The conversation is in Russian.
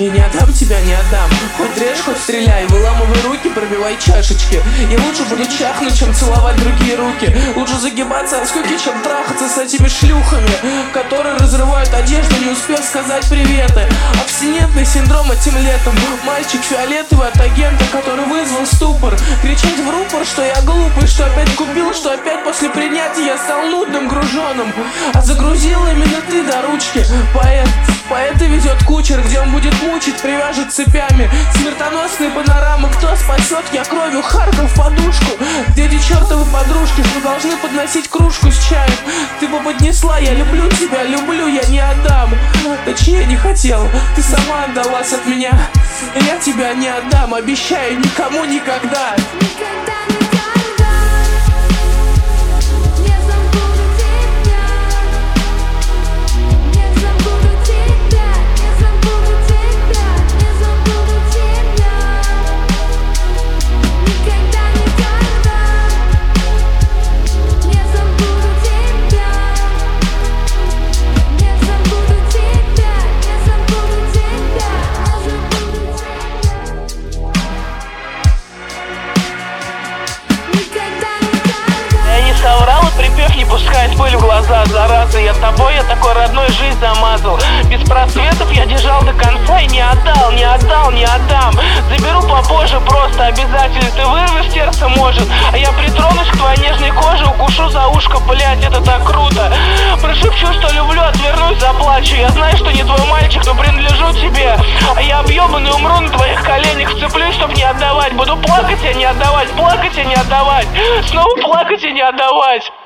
Я не отдам тебя, не отдам. Хоть режь, хоть стреляй, выламывай руки, пробивай чашечки. Я лучше буду чахнуть, чем целовать другие руки. Лучше загибаться от скуки, чем трахаться с этими шлюхами, которые разрывают одежду, не успев сказать приветы. Абстинентный синдром этим летом. Мальчик фиолетовый от агента, который вызвал ступор. Кричать в рупор, что я глупый, что опять купил, что опять после принятия я стал нудным груженым. А загрузил именно ты до ручки. Поэта везет кучер, где он будет мучить, привяжет цепями. Смертоносные панорамы, кто спасет, я кровью харкал в подушку. Где эти чертовы подружки, что должны подносить кружку с чаем? Ты бы поднесла, я люблю тебя, люблю, я не отдам. Точнее, я не хотел, ты сама отдалась от меня. И я тебя не отдам, обещаю, никому никогда. Соврал и припев не пускает пыль в глаза, зараза. Я тобой, я такой родной, жизнь замазал. Без просветов я держал до конца и не отдал, не отдал, не отдам. Заберу попозже, просто обязательно. Ты вырвешь сердце, может, а я притронусь к твоей нежной коже, укушу за ушко, блять, это так круто. Прошепчу, что люблю, отвернусь, заплачу. Я знаю, что не твой мальчик, но принадлежу тебе. А я объебанный умру на твоих коленях, вцеплюсь, чтоб не отдавать. Буду плакать и не отдавать, плакать и не отдавать, снова плакать и не отдавать.